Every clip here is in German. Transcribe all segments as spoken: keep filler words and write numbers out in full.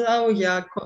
Esau. Jakob,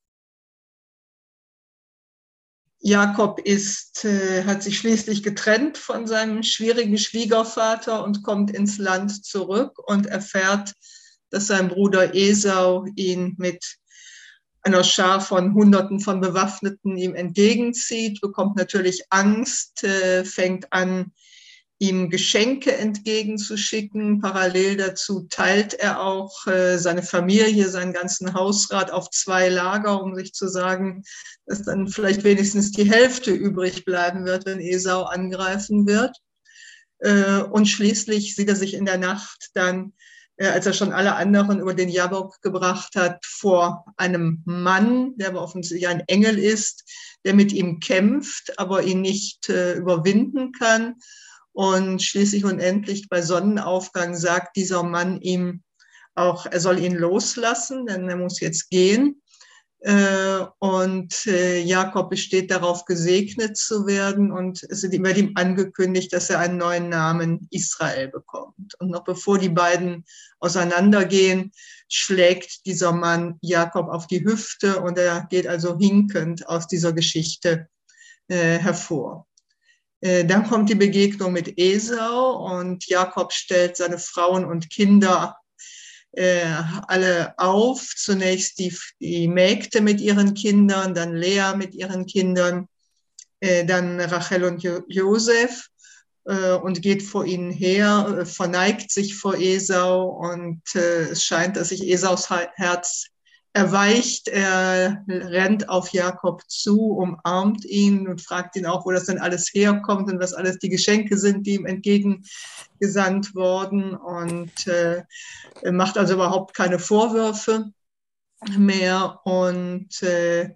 Jakob ist, äh, hat sich schließlich getrennt von seinem schwierigen Schwiegervater und kommt ins Land zurück und erfährt, dass sein Bruder Esau ihn mit einer Schar von Hunderten von Bewaffneten ihm entgegenzieht, bekommt natürlich Angst, äh, fängt an, ihm Geschenke entgegenzuschicken. Parallel dazu teilt er auch äh, seine Familie, seinen ganzen Hausrat auf zwei Lager, um sich zu sagen, dass dann vielleicht wenigstens die Hälfte übrig bleiben wird, wenn Esau angreifen wird. Äh, und schließlich sieht er sich in der Nacht dann, äh, als er schon alle anderen über den Jabok gebracht hat, vor einem Mann, der aber offensichtlich ein Engel ist, der mit ihm kämpft, aber ihn nicht äh, überwinden kann. Und schließlich und endlich bei Sonnenaufgang sagt dieser Mann ihm auch, er soll ihn loslassen, denn er muss jetzt gehen. Und Jakob besteht darauf, gesegnet zu werden. Und es wird ihm angekündigt, dass er einen neuen Namen Israel bekommt. Und noch bevor die beiden auseinandergehen, schlägt dieser Mann Jakob auf die Hüfte und er geht also hinkend aus dieser Geschichte hervor. Dann kommt die Begegnung mit Esau und Jakob stellt seine Frauen und Kinder äh, alle auf. Zunächst die, die Mägde mit ihren Kindern, dann Lea mit ihren Kindern, äh, dann Rachel und jo- Josef äh, und geht vor ihnen her, äh, verneigt sich vor Esau und äh, es scheint, dass sich Esaus Herz erweicht, er rennt auf Jakob zu, umarmt ihn und fragt ihn auch, wo das denn alles herkommt und was alles die Geschenke sind, die ihm entgegengesandt wurden und äh, macht also überhaupt keine Vorwürfe mehr und äh,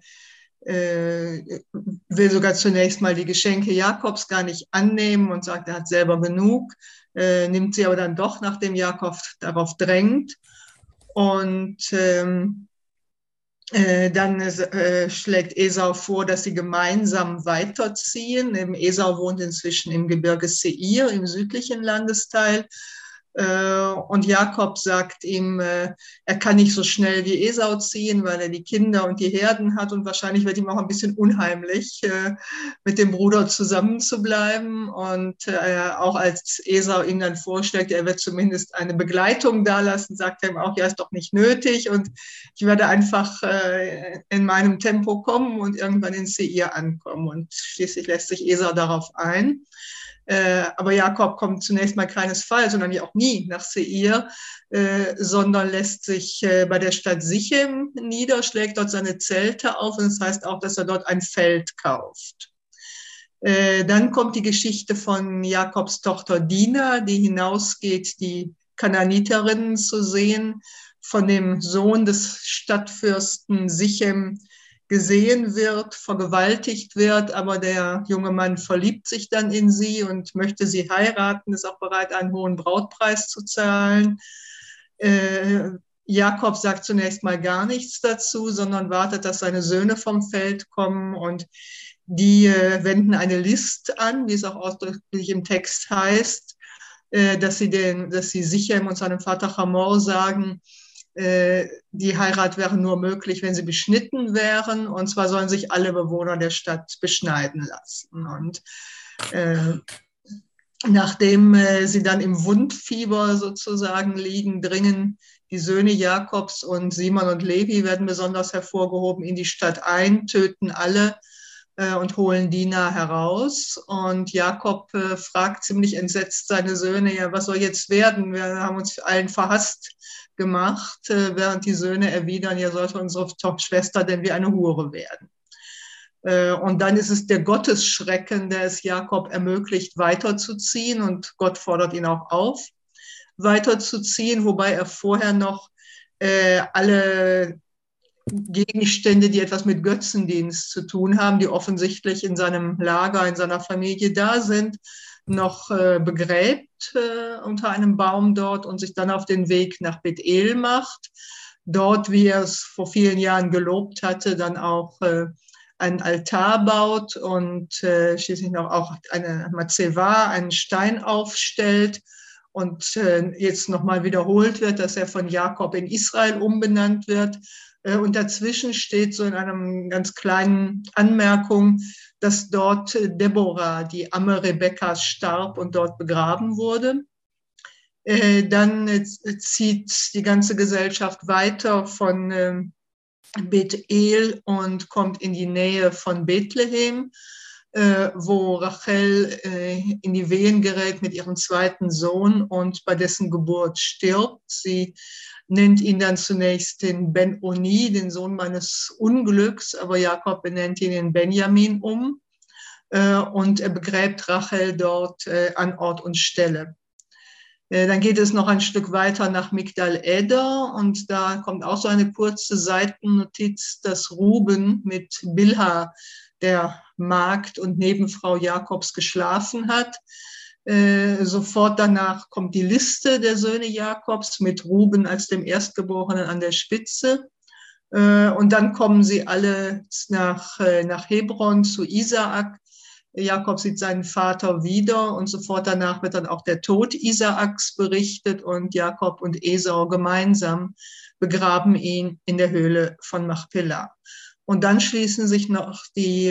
äh, will sogar zunächst mal die Geschenke Jakobs gar nicht annehmen und sagt, er hat selber genug, äh, nimmt sie aber dann doch, nachdem Jakob darauf drängt und ähm, Äh, dann äh, schlägt Esau vor, dass sie gemeinsam weiterziehen. Eben Esau wohnt inzwischen im Gebirge Seir, im südlichen Landesteil. Äh, und Jakob sagt ihm, äh, er kann nicht so schnell wie Esau ziehen, weil er die Kinder und die Herden hat. Und wahrscheinlich wird ihm auch ein bisschen unheimlich, äh, mit dem Bruder zusammen zu bleiben. Und äh, auch als Esau ihm dann vorschlägt, er wird zumindest eine Begleitung dalassen, sagt er ihm auch, ja, ist doch nicht nötig. Und ich werde einfach äh, in meinem Tempo kommen und irgendwann in Seir ankommen. Und schließlich lässt sich Esau darauf ein. Äh, aber Jakob kommt zunächst mal keinesfalls, sondern ja auch nie nach Seir, äh, sondern lässt sich äh, bei der Stadt Sichem nieder, schlägt dort seine Zelte auf und das heißt auch, dass er dort ein Feld kauft. Äh, dann kommt die Geschichte von Jakobs Tochter Dina, die hinausgeht, die Kananiterinnen zu sehen, von dem Sohn des Stadtfürsten Sichem gesehen wird, vergewaltigt wird, aber der junge Mann verliebt sich dann in sie und möchte sie heiraten, ist auch bereit, einen hohen Brautpreis zu zahlen. Äh, Jakob sagt zunächst mal gar nichts dazu, sondern wartet, dass seine Söhne vom Feld kommen und die äh, wenden eine List an, wie es auch ausdrücklich im Text heißt, äh, dass sie den, dass sie Sichem und seinem Vater Hamor sagen, die Heirat wäre nur möglich, wenn sie beschnitten wären. Und zwar sollen sich alle Bewohner der Stadt beschneiden lassen. Und äh, nachdem äh, sie dann im Wundfieber sozusagen liegen, dringen die Söhne Jakobs und Simon und Levi werden besonders hervorgehoben in die Stadt ein, töten alle äh, und holen Dina heraus. Und Jakob äh, fragt ziemlich entsetzt seine Söhne, ja, was soll jetzt werden? Wir haben uns allen verhasst gemacht, während die Söhne erwidern, ja, sollte unsere Schwester denn wie eine Hure werden. Und dann ist es der Gottesschrecken, der es Jakob ermöglicht, weiterzuziehen und Gott fordert ihn auch auf, weiterzuziehen, wobei er vorher noch äh, alle Gegenstände, die etwas mit Götzendienst zu tun haben, die offensichtlich in seinem Lager, in seiner Familie da sind, noch äh, begräbt äh, unter einem Baum dort und sich dann auf den Weg nach Bethel macht. Dort, wie er es vor vielen Jahren gelobt hatte, dann auch äh, einen Altar baut und äh, schließlich noch auch eine Mazeva, einen Stein aufstellt und äh, jetzt nochmal wiederholt wird, dass er von Jakob in Israel umbenannt wird. Und dazwischen steht so in einer ganz kleinen Anmerkung, dass dort Deborah, die Amme Rebekkas, starb und dort begraben wurde. Dann zieht die ganze Gesellschaft weiter von Bethel und kommt in die Nähe von Bethlehem, wo Rachel in die Wehen gerät mit ihrem zweiten Sohn und bei dessen Geburt stirbt. Sie nennt ihn dann zunächst den Ben-Oni, den Sohn meines Unglücks, aber Jakob benennt ihn in Benjamin um und er begräbt Rachel dort an Ort und Stelle. Dann geht es noch ein Stück weiter nach Migdal Eder und da kommt auch so eine kurze Seitennotiz, dass Ruben mit Bilha, der Magd und Nebenfrau Jakobs, geschlafen hat. Äh, sofort danach kommt die Liste der Söhne Jakobs mit Ruben als dem Erstgeborenen an der Spitze. Äh, und dann kommen sie alle nach, äh, nach Hebron zu Isaak. Jakob sieht seinen Vater wieder und sofort danach wird dann auch der Tod Isaaks berichtet und Jakob und Esau gemeinsam begraben ihn in der Höhle von Machpelah. Und dann schließen sich noch die,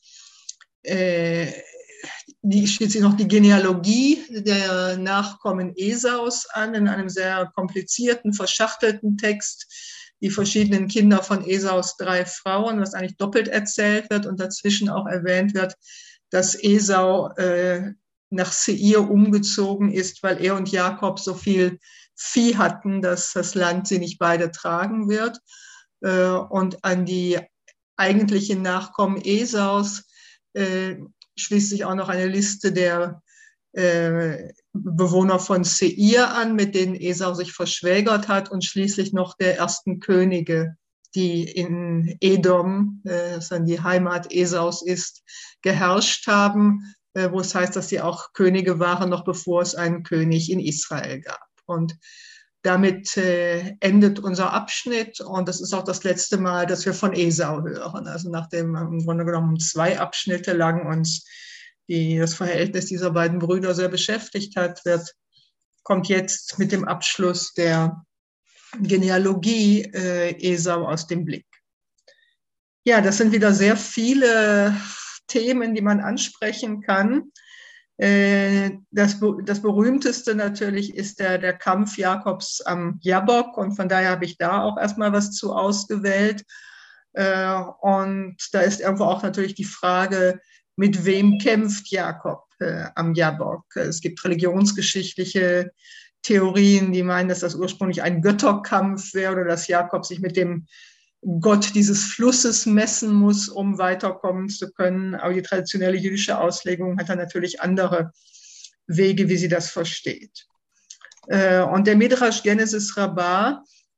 äh, die, schließt sich noch die Genealogie der Nachkommen Esaus an, in einem sehr komplizierten, verschachtelten Text, die verschiedenen Kinder von Esaus drei Frauen, was eigentlich doppelt erzählt wird und dazwischen auch erwähnt wird, dass Esau äh, nach Seir umgezogen ist, weil er und Jakob so viel Vieh hatten, dass das Land sie nicht beide tragen wird. Äh, und an die eigentlichen Nachkommen Esaus äh, schließt sich auch noch eine Liste der äh, Bewohner von Seir an, mit denen Esau sich verschwägert hat und schließlich noch der ersten Könige, die in Edom, äh, das dann die Heimat Esaus ist, geherrscht haben, äh, wo es heißt, dass sie auch Könige waren, noch bevor es einen König in Israel gab. Und damit äh, endet unser Abschnitt und das ist auch das letzte Mal, dass wir von Esau hören. Also nachdem im Grunde genommen zwei Abschnitte lang uns die, das Verhältnis dieser beiden Brüder sehr beschäftigt hat, wird, kommt jetzt mit dem Abschluss der Genealogie äh, Esau aus dem Blick. Ja, das sind wieder sehr viele Themen, die man ansprechen kann. Äh, das, das berühmteste natürlich ist der, der Kampf Jakobs am Jabbok und von daher habe ich da auch erstmal was zu ausgewählt. Äh, und da ist irgendwo auch natürlich die Frage, mit wem kämpft Jakob äh, am Jabbok? Es gibt religionsgeschichtliche Theorien, die meinen, dass das ursprünglich ein Götterkampf wäre oder dass Jakob sich mit dem Gott dieses Flusses messen muss, um weiterkommen zu können. Aber die traditionelle jüdische Auslegung hat dann natürlich andere Wege, wie sie das versteht. Und der Midrash Genesis Rabbah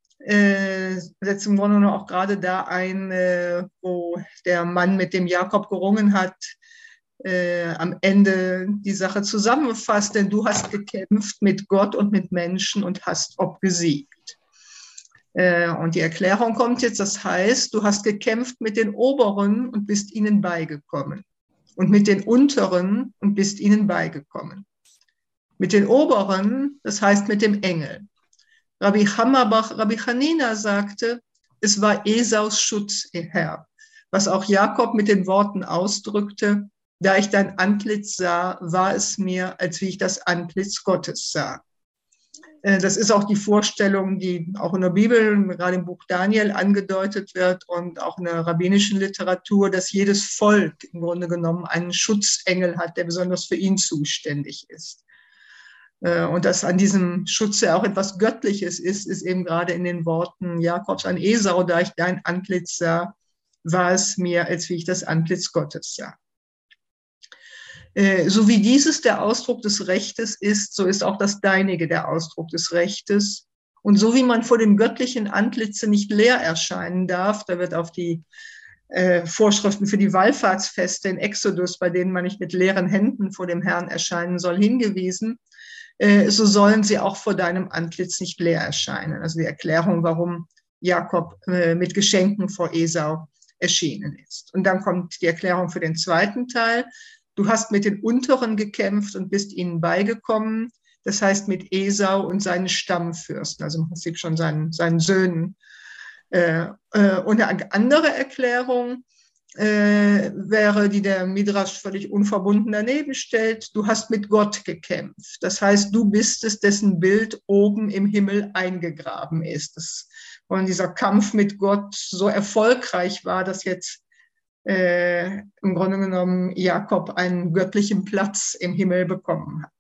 setzt im Grunde auch gerade da ein, wo der Mann mit dem Jakob gerungen hat, Äh, am Ende die Sache zusammenfasst, denn du hast gekämpft mit Gott und mit Menschen und hast obgesiegt. Äh, und die Erklärung kommt jetzt, das heißt, du hast gekämpft mit den Oberen und bist ihnen beigekommen und mit den Unteren und bist ihnen beigekommen. Mit den Oberen, das heißt mit dem Engel. Rabbi Hammerbach, Rabbi Hanina sagte, es war Esaus Schutzherr, was auch Jakob mit den Worten ausdrückte, da ich dein Antlitz sah, war es mir, als wie ich das Antlitz Gottes sah. Das ist auch die Vorstellung, die auch in der Bibel, gerade im Buch Daniel, angedeutet wird und auch in der rabbinischen Literatur, dass jedes Volk im Grunde genommen einen Schutzengel hat, der besonders für ihn zuständig ist. Und dass an diesem Schutze auch etwas Göttliches ist, ist eben gerade in den Worten Jakobs an Esau, da ich dein Antlitz sah, war es mir, als wie ich das Antlitz Gottes sah. So wie dieses der Ausdruck des Rechtes ist, so ist auch das Deinige der Ausdruck des Rechtes. Und so wie man vor dem göttlichen Antlitze nicht leer erscheinen darf, da wird auf die äh, Vorschriften für die Wallfahrtsfeste in Exodus, bei denen man nicht mit leeren Händen vor dem Herrn erscheinen soll, hingewiesen, äh, so sollen sie auch vor deinem Antlitz nicht leer erscheinen. Also die Erklärung, warum Jakob äh, mit Geschenken vor Esau erschienen ist. Und dann kommt die Erklärung für den zweiten Teil. Du hast mit den Unteren gekämpft und bist ihnen beigekommen. Das heißt mit Esau und seinen Stammfürsten, also im Prinzip schon seinen, seinen Söhnen. Äh, äh, und eine andere Erklärung äh, wäre, die der Midrash völlig unverbunden daneben stellt: Du hast mit Gott gekämpft. Das heißt, du bist es, dessen Bild oben im Himmel eingegraben ist. Das, und dieser Kampf mit Gott so erfolgreich war, dass jetzt äh, im Grunde genommen Jakob einen göttlichen Platz im Himmel bekommen hat.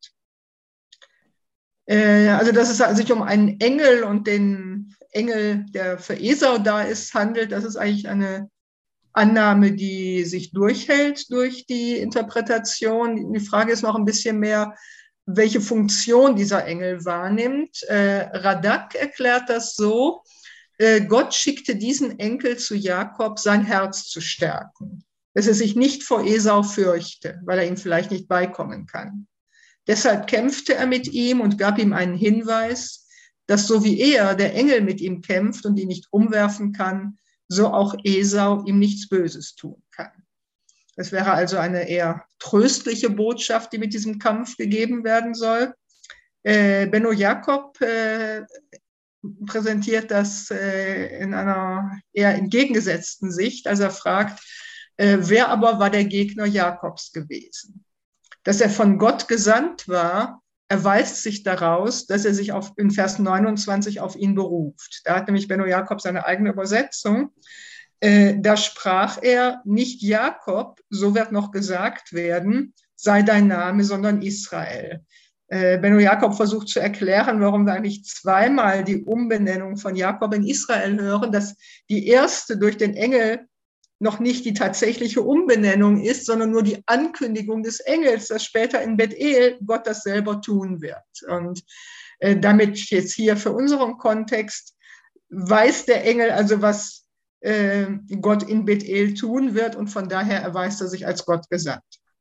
Äh, also, dass es sich um einen Engel und den Engel, der für Esau da ist, handelt, das ist eigentlich eine Annahme, die sich durchhält durch die Interpretation. Die Frage ist noch ein bisschen mehr, welche Funktion dieser Engel wahrnimmt. Äh, Radak erklärt das so: äh, Gott schickte diesen Enkel zu Jakob, sein Herz zu stärken, dass er sich nicht vor Esau fürchte, weil er ihm vielleicht nicht beikommen kann. Deshalb kämpfte er mit ihm und gab ihm einen Hinweis, dass so wie er, der Engel, mit ihm kämpft und ihn nicht umwerfen kann, so auch Esau ihm nichts Böses tun kann. Das wäre also eine eher tröstliche Botschaft, die mit diesem Kampf gegeben werden soll. Äh, Benno Jakob äh, präsentiert das äh, in einer eher entgegengesetzten Sicht, als er fragt, äh, wer aber war der Gegner Jakobs gewesen? Dass er von Gott gesandt war, erweist sich daraus, dass er sich auf, in Vers neunundzwanzig auf ihn beruft. Da hat nämlich Benno Jakob seine eigene Übersetzung. Äh, da sprach er: Nicht Jakob, so wird noch gesagt werden, sei dein Name, sondern Israel. Äh, Benno Jakob versucht zu erklären, warum wir eigentlich zweimal die Umbenennung von Jakob in Israel hören, dass die erste durch den Engel noch nicht die tatsächliche Umbenennung ist, sondern nur die Ankündigung des Engels, dass später in Bethel Gott das selber tun wird. Und äh, damit jetzt hier für unseren Kontext weiß der Engel also, was äh, Gott in Bethel tun wird, und von daher erweist er sich als Gott gesandt.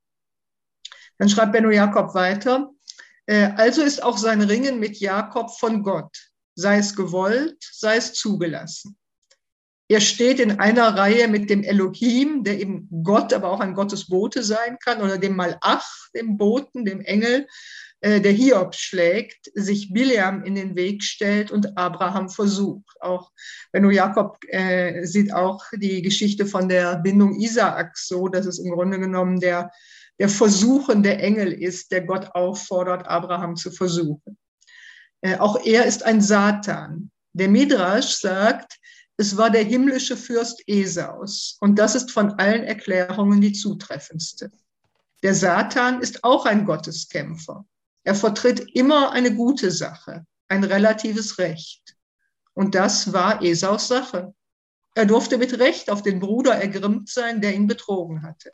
Dann schreibt Benno Jakob weiter: äh, Also ist auch sein Ringen mit Jakob von Gott, sei es gewollt, sei es zugelassen. Er steht in einer Reihe mit dem Elohim, der eben Gott, aber auch ein Gottesbote sein kann, oder dem Malach, dem Boten, dem Engel, äh, der Hiob schlägt, sich Bileam in den Weg stellt und Abraham versucht. Auch Benno Jakob äh, sieht auch die Geschichte von der Bindung Isaaks so, dass es im Grunde genommen der, der versuchende Engel ist, der Gott auffordert, Abraham zu versuchen. Äh, auch er ist ein Satan. Der Midrash sagt, es war der himmlische Fürst Esaus, und das ist von allen Erklärungen die zutreffendste. Der Satan ist auch ein Gotteskämpfer. Er vertritt immer eine gute Sache, ein relatives Recht. Und das war Esaus Sache. Er durfte mit Recht auf den Bruder ergrimmt sein, der ihn betrogen hatte.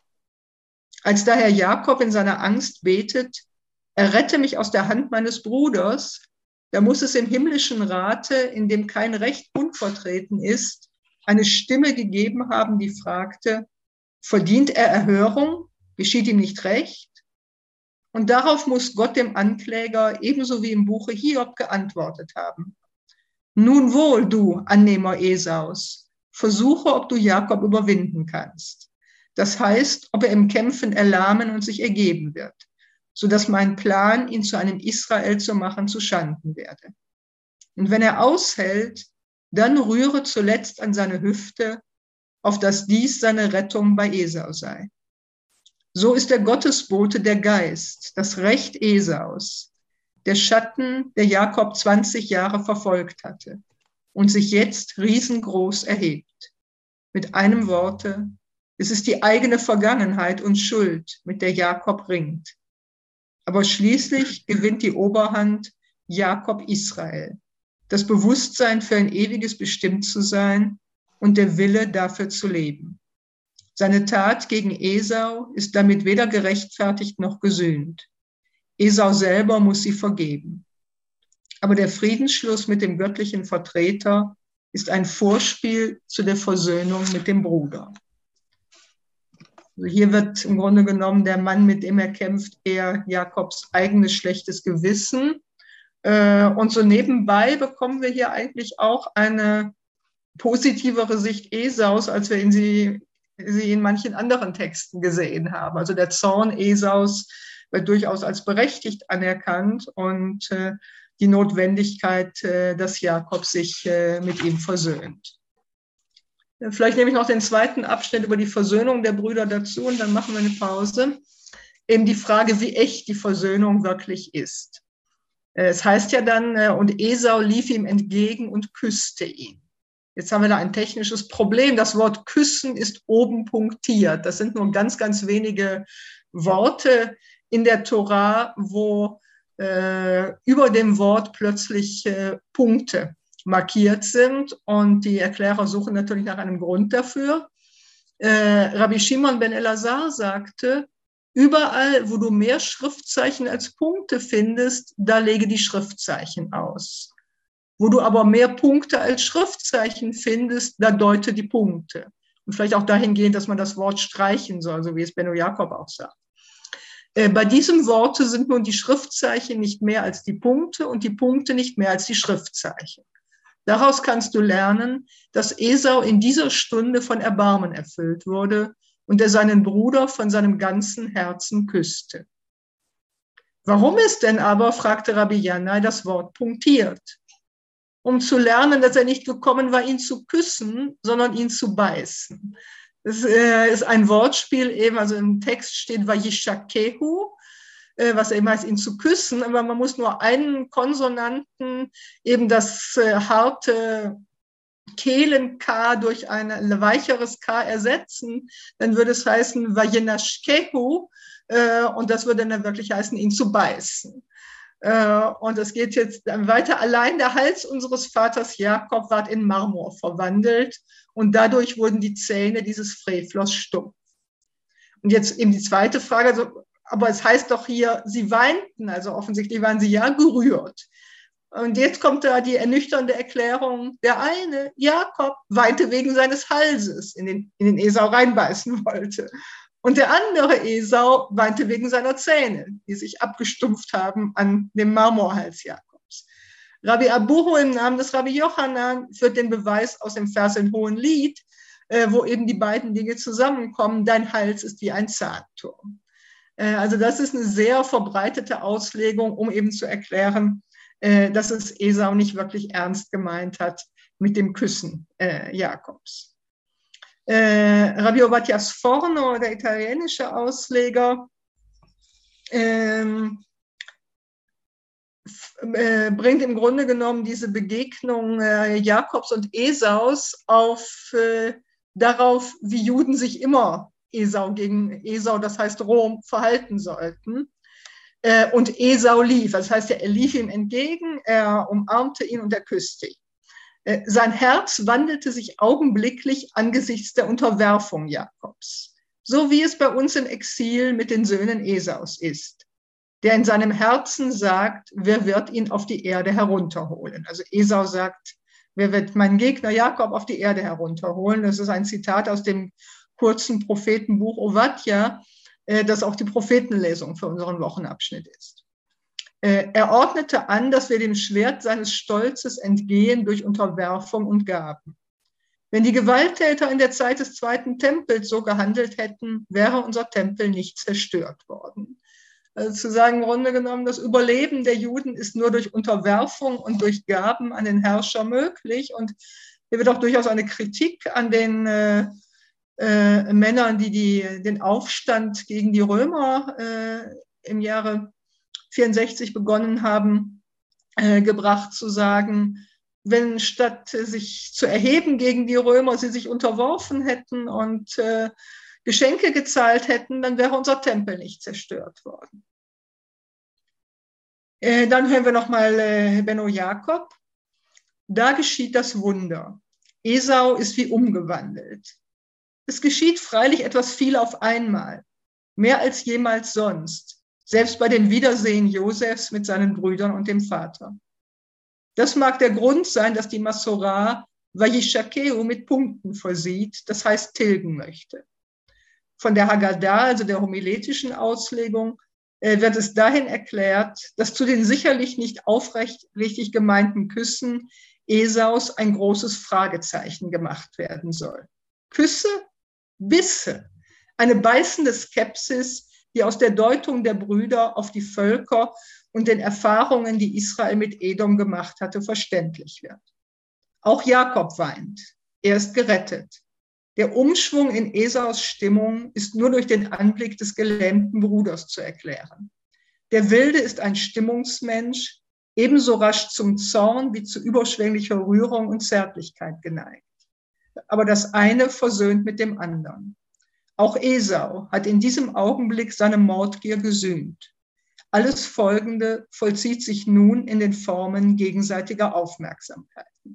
Als daher Jakob in seiner Angst betet: Errette mich aus der Hand meines Bruders, da muss es im himmlischen Rate, in dem kein Recht unvertreten ist, eine Stimme gegeben haben, die fragte: Verdient er Erhörung? Geschieht ihm nicht recht? Und darauf muss Gott dem Ankläger ebenso wie im Buche Hiob geantwortet haben: Nun wohl, du Annehmer Esaus, versuche, ob du Jakob überwinden kannst. Das heißt, ob er im Kämpfen erlahmen und sich ergeben wird, sodass mein Plan, ihn zu einem Israel zu machen, zuschanden werde. Und wenn er aushält, dann rühre zuletzt an seine Hüfte, auf dass dies seine Rettung bei Esau sei. So ist der Gottesbote der Geist, das Recht Esaus, der Schatten, der Jakob zwanzig Jahre verfolgt hatte und sich jetzt riesengroß erhebt. Mit einem Worte: Es ist die eigene Vergangenheit und Schuld, mit der Jakob ringt. Aber schließlich gewinnt die Oberhand Jakob Israel, das Bewusstsein, für ein ewiges bestimmt zu sein und der Wille, dafür zu leben. Seine Tat gegen Esau ist damit weder gerechtfertigt noch gesühnt. Esau selber muss sie vergeben. Aber der Friedensschluss mit dem göttlichen Vertreter ist ein Vorspiel zu der Versöhnung mit dem Bruder. Also hier wird im Grunde genommen der Mann, mit dem er kämpft, eher Jakobs eigenes schlechtes Gewissen. Und so nebenbei bekommen wir hier eigentlich auch eine positivere Sicht Esaus, als wir in sie, sie in manchen anderen Texten gesehen haben. Also der Zorn Esaus wird durchaus als berechtigt anerkannt und die Notwendigkeit, dass Jakob sich mit ihm versöhnt. Vielleicht nehme ich noch den zweiten Abschnitt über die Versöhnung der Brüder dazu und dann machen wir eine Pause. Eben die Frage, wie echt die Versöhnung wirklich ist. Es heißt ja dann, und Esau lief ihm entgegen und küsste ihn. Jetzt haben wir da ein technisches Problem. Das Wort küssen ist oben punktiert. Das sind nur ganz, ganz wenige Worte in der Tora, wo äh, über dem Wort plötzlich äh, Punkte markiert sind. Und die Erklärer suchen natürlich nach einem Grund dafür. Äh, Rabbi Shimon ben Elazar sagte, überall, wo du mehr Schriftzeichen als Punkte findest, da lege die Schriftzeichen aus. Wo du aber mehr Punkte als Schriftzeichen findest, da deute die Punkte. Und vielleicht auch dahingehend, dass man das Wort streichen soll, so wie es Benno Jakob auch sagt. Äh, bei diesem Worte sind nun die Schriftzeichen nicht mehr als die Punkte und die Punkte nicht mehr als die Schriftzeichen. Daraus kannst du lernen, dass Esau in dieser Stunde von Erbarmen erfüllt wurde und er seinen Bruder von seinem ganzen Herzen küsste. Warum ist denn aber, fragte Rabbi Janai, das Wort punktiert? Um zu lernen, dass er nicht gekommen war, ihn zu küssen, sondern ihn zu beißen. Das äh, ist ein Wortspiel eben, also im Text steht Vayishakehu, äh, was eben heißt, ihn zu küssen, aber man muss nur einen Konsonanten, eben das äh, harte Kehlen-K durch ein weicheres K ersetzen, dann würde es heißen Vayinashkehu, äh, und das würde dann wirklich heißen, ihn zu beißen. Und es geht jetzt weiter. Allein der Hals unseres Vaters Jakob ward in Marmor verwandelt und dadurch wurden die Zähne dieses Frevlers stumpf. Und jetzt eben die zweite Frage, also, aber es heißt doch hier, sie weinten, also offensichtlich waren sie ja gerührt. Und jetzt kommt da die ernüchternde Erklärung, der eine, Jakob, weinte wegen seines Halses, in den, in den Esau reinbeißen wollte. Und der andere Esau weinte wegen seiner Zähne, die sich abgestumpft haben an dem Marmorhals Jakobs. Rabbi Abuhu im Namen des Rabbi Jochanan führt den Beweis aus dem Vers im Hohenlied, äh, wo eben die beiden Dinge zusammenkommen. Dein Hals ist wie ein Zahnturm. Äh, also das ist eine sehr verbreitete Auslegung, um eben zu erklären, äh, dass es Esau nicht wirklich ernst gemeint hat mit dem Küssen äh, Jakobs. Äh, Rabbi Ovadia Sforno, der italienische Ausleger, ähm, äh, bringt im Grunde genommen diese Begegnung äh, Jakobs und Esaus auf, äh, darauf, wie Juden sich immer Esau gegen Esau, das heißt Rom, verhalten sollten. Äh, und Esau lief, das heißt, er lief ihm entgegen, er umarmte ihn und er küsste ihn. Sein Herz wandelte sich augenblicklich angesichts der Unterwerfung Jakobs, so wie es bei uns im Exil mit den Söhnen Esaus ist, der in seinem Herzen sagt, wer wird ihn auf die Erde herunterholen? Also Esau sagt, wer wird meinen Gegner Jakob auf die Erde herunterholen? Das ist ein Zitat aus dem kurzen Prophetenbuch Ovadia, das auch die Prophetenlesung für unseren Wochenabschnitt ist. Er ordnete an, dass wir dem Schwert seines Stolzes entgehen durch Unterwerfung und Gaben. Wenn die Gewalttäter in der Zeit des zweiten Tempels so gehandelt hätten, wäre unser Tempel nicht zerstört worden. Also zu sagen, im Grunde genommen, das Überleben der Juden ist nur durch Unterwerfung und durch Gaben an den Herrscher möglich. Und hier wird auch durchaus eine Kritik an den äh, äh, Männern, die, die den Aufstand gegen die Römer äh, im Jahre vierundsechzig begonnen haben, äh, gebracht zu sagen, wenn statt äh, sich zu erheben gegen die Römer, sie sich unterworfen hätten und äh, Geschenke gezahlt hätten, dann wäre unser Tempel nicht zerstört worden. Äh, dann hören wir nochmal äh, Benno Jakob. Da geschieht das Wunder. Esau ist wie umgewandelt. Es geschieht freilich etwas viel auf einmal, mehr als jemals sonst. Selbst bei dem Wiedersehen Josefs mit seinen Brüdern und dem Vater. Das mag der Grund sein, dass die Masorah Vayishakeu mit Punkten versieht, das heißt tilgen möchte. Von der Haggadah, also der homiletischen Auslegung, wird es dahin erklärt, dass zu den sicherlich nicht aufrichtig gemeinten Küssen Esaus ein großes Fragezeichen gemacht werden soll. Küsse, Bisse, eine beißende Skepsis, die aus der Deutung der Brüder auf die Völker und den Erfahrungen, die Israel mit Edom gemacht hatte, verständlich wird. Auch Jakob weint. Er ist gerettet. Der Umschwung in Esaus Stimmung ist nur durch den Anblick des gelähmten Bruders zu erklären. Der Wilde ist ein Stimmungsmensch, ebenso rasch zum Zorn wie zu überschwänglicher Rührung und Zärtlichkeit geneigt. Aber das eine versöhnt mit dem anderen. Auch Esau hat in diesem Augenblick seine Mordgier gesühnt. Alles Folgende vollzieht sich nun in den Formen gegenseitiger Aufmerksamkeiten.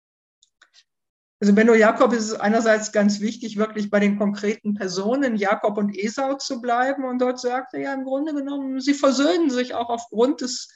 Also Benno Jakob ist es einerseits ganz wichtig, wirklich bei den konkreten Personen Jakob und Esau zu bleiben. Und dort sagt er ja im Grunde genommen, sie versöhnen sich auch aufgrund des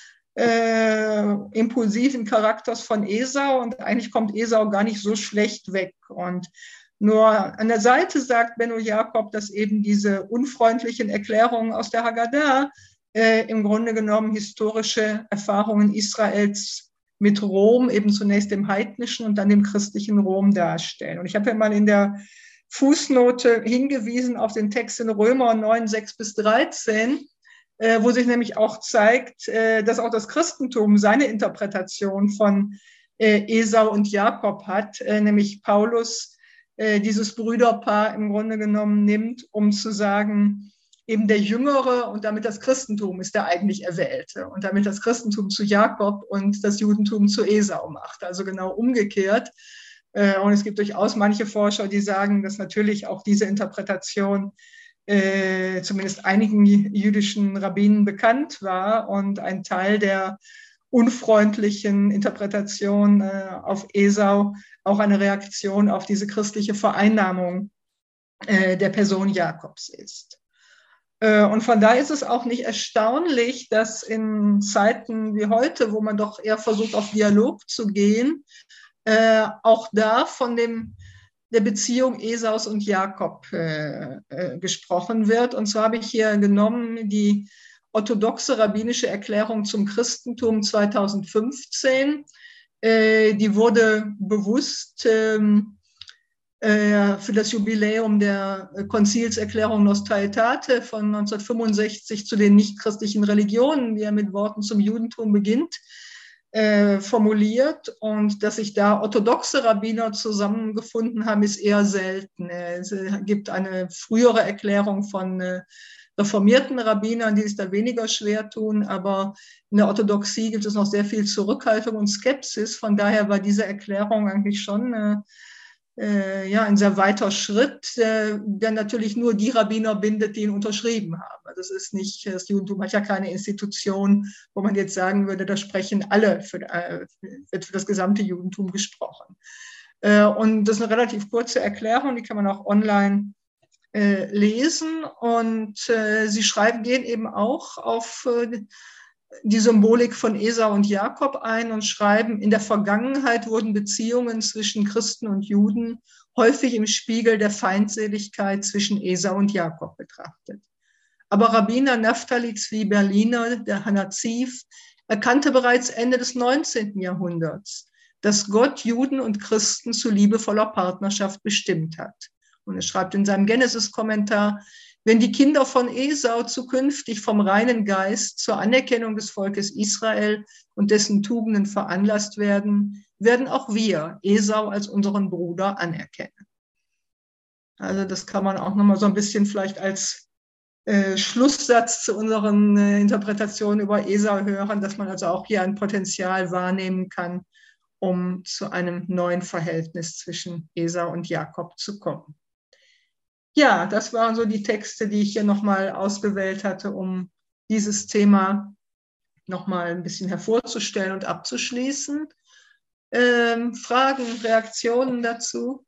äh, impulsiven Charakters von Esau. Und eigentlich kommt Esau gar nicht so schlecht weg. Und nur an der Seite sagt Benno Jakob, dass eben diese unfreundlichen Erklärungen aus der Haggadah äh, im Grunde genommen historische Erfahrungen Israels mit Rom, eben zunächst dem heidnischen und dann dem christlichen Rom darstellen. Und ich habe ja mal in der Fußnote hingewiesen auf den Text in Römer neun, sechs bis dreizehn, äh, wo sich nämlich auch zeigt, äh, dass auch das Christentum seine Interpretation von äh, Esau und Jakob hat, äh, nämlich Paulus äh, dieses Brüderpaar im Grunde genommen nimmt, um zu sagen, eben der Jüngere und damit das Christentum ist der eigentlich Erwählte und damit das Christentum zu Jakob und das Judentum zu Esau macht, also genau umgekehrt. Und es gibt durchaus manche Forscher, die sagen, dass natürlich auch diese Interpretation äh, zumindest einigen jüdischen Rabbinen bekannt war und ein Teil der unfreundlichen Interpretation äh, auf Esau auch eine Reaktion auf diese christliche Vereinnahmung äh, der Person Jakobs ist. Und von daher ist es auch nicht erstaunlich, dass in Zeiten wie heute, wo man doch eher versucht, auf Dialog zu gehen, äh, auch da von dem, der Beziehung Esaus und Jakob äh, äh, gesprochen wird. Und zwar habe ich hier genommen die orthodoxe rabbinische Erklärung zum Christentum zweitausendfünfzehn. Äh, die wurde bewusst ähm, für das Jubiläum der Konzilserklärung Nostra Aetate von neunzehnhundertfünfundsechzig zu den nichtchristlichen Religionen, wie er mit Worten zum Judentum beginnt, äh, formuliert. Und dass sich da orthodoxe Rabbiner zusammengefunden haben, ist eher selten. Es gibt eine frühere Erklärung von äh, reformierten Rabbinern, die sich da weniger schwer tun, aber in der Orthodoxie gibt es noch sehr viel Zurückhaltung und Skepsis. Von daher war diese Erklärung eigentlich schon äh, Äh, ja, ein sehr weiter Schritt, äh, der natürlich nur die Rabbiner bindet, die ihn unterschrieben haben. Das ist nicht, das Judentum hat ja keine Institution, wo man jetzt sagen würde, da sprechen alle, für, äh, wird für das gesamte Judentum gesprochen. Äh, und das ist eine relativ kurze Erklärung, die kann man auch online äh, lesen. Und äh, sie schreiben, gehen eben auch auf äh, die Symbolik von Esau und Jakob ein und schreiben, in der Vergangenheit wurden Beziehungen zwischen Christen und Juden häufig im Spiegel der Feindseligkeit zwischen Esau und Jakob betrachtet. Aber Rabbiner Naftali Zvi Berliner, der Hanazif, erkannte bereits Ende des neunzehnten Jahrhunderts, dass Gott Juden und Christen zu liebevoller Partnerschaft bestimmt hat. Und er schreibt in seinem Genesis-Kommentar, wenn die Kinder von Esau zukünftig vom reinen Geist zur Anerkennung des Volkes Israel und dessen Tugenden veranlasst werden, werden auch wir Esau als unseren Bruder anerkennen. Also das kann man auch nochmal so ein bisschen vielleicht als äh, Schlusssatz zu unseren äh, Interpretationen über Esau hören, dass man also auch hier ein Potenzial wahrnehmen kann, um zu einem neuen Verhältnis zwischen Esau und Jakob zu kommen. Ja, das waren so die Texte, die ich hier nochmal ausgewählt hatte, um dieses Thema nochmal ein bisschen hervorzustellen und abzuschließen. Ähm, Fragen, Reaktionen dazu?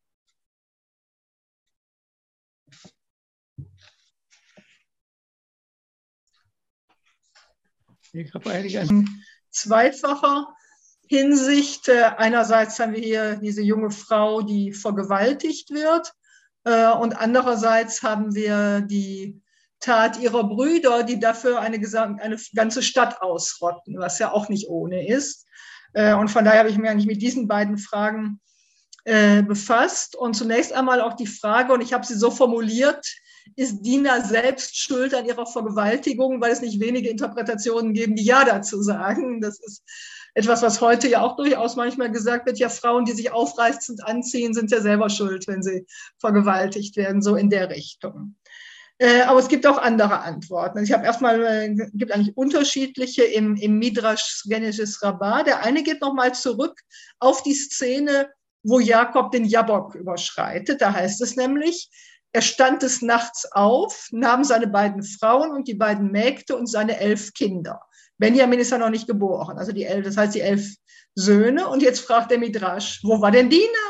Ich habe einige. In zweifacher Hinsicht. Einerseits haben wir hier diese junge Frau, die vergewaltigt wird. Und andererseits haben wir die Tat ihrer Brüder, die dafür eine, eine ganze Stadt ausrotten, was ja auch nicht ohne ist. Und von daher habe ich mich eigentlich mit diesen beiden Fragen äh, befasst. Und zunächst einmal auch die Frage, und ich habe sie so formuliert, ist Dina selbst schuld an ihrer Vergewaltigung, weil es nicht wenige Interpretationen geben, die ja dazu sagen. Das ist etwas, was heute ja auch durchaus manchmal gesagt wird, ja, Frauen, die sich aufreizend anziehen, sind ja selber schuld, wenn sie vergewaltigt werden, so in der Richtung. Äh, aber es gibt auch andere Antworten. Also ich habe erstmal, äh, gibt eigentlich unterschiedliche im, im Midrash Genesis Rabbah. Der eine geht nochmal zurück auf die Szene, wo Jakob den Jabbok überschreitet. Da heißt es nämlich, er stand des Nachts auf, nahm seine beiden Frauen und die beiden Mägde und seine elf Kinder. Benjamin ist ja noch nicht geboren, also die elf, das heißt die elf Söhne. Und jetzt fragt der Midrash, wo war denn Dina?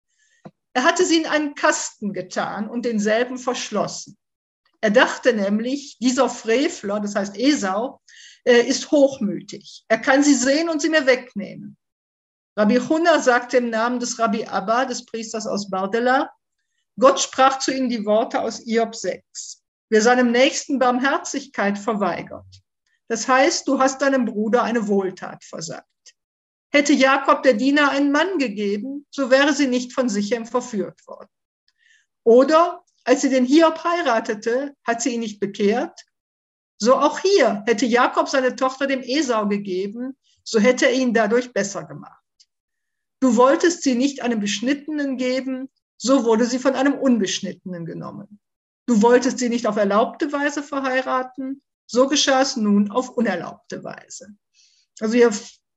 Er hatte sie in einen Kasten getan und denselben verschlossen. Er dachte nämlich, dieser Frevler, das heißt Esau, ist hochmütig. Er kann sie sehen und sie mir wegnehmen. Rabbi Huna sagte im Namen des Rabbi Abba, des Priesters aus Bardella, Gott sprach zu ihnen die Worte aus Hiob sechs. Wer seinem Nächsten Barmherzigkeit verweigert. Das heißt, du hast deinem Bruder eine Wohltat versagt. Hätte Jakob der Diener einen Mann gegeben, so wäre sie nicht von Sichem verführt worden. Oder als sie den Hiob heiratete, hat sie ihn nicht bekehrt. So auch hier, hätte Jakob seine Tochter dem Esau gegeben, so hätte er ihn dadurch besser gemacht. Du wolltest sie nicht einem Beschnittenen geben, so wurde sie von einem Unbeschnittenen genommen. Du wolltest sie nicht auf erlaubte Weise verheiraten, so geschah es nun auf unerlaubte Weise. Also hier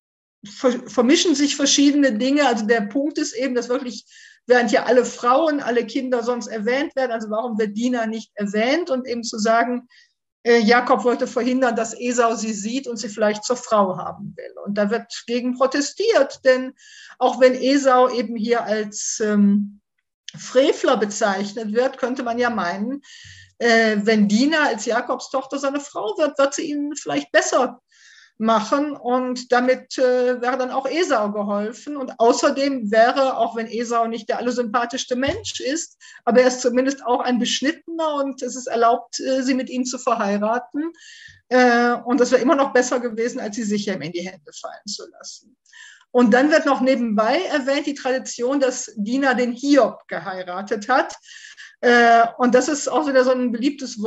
vermischen sich verschiedene Dinge. Also der Punkt ist eben, dass wirklich, während hier alle Frauen, alle Kinder sonst erwähnt werden, also warum wird Dina nicht erwähnt und eben zu sagen, äh, Jakob wollte verhindern, dass Esau sie sieht und sie vielleicht zur Frau haben will. Und da wird gegen protestiert, denn auch wenn Esau eben hier als ähm, Frevler bezeichnet wird, könnte man ja meinen, äh, wenn Dina als Jakobs Tochter seine Frau wird, wird sie ihn vielleicht besser machen und damit äh, wäre dann auch Esau geholfen und außerdem wäre, auch wenn Esau nicht der allersympathischste Mensch ist, aber er ist zumindest auch ein Beschnittener und es ist erlaubt, äh, sie mit ihm zu verheiraten äh, und das wäre immer noch besser gewesen, als sie Sichem in die Hände fallen zu lassen. Und dann wird noch nebenbei erwähnt die Tradition, dass Dina den Hiob geheiratet hat. Äh, und das ist auch wieder so ein beliebtes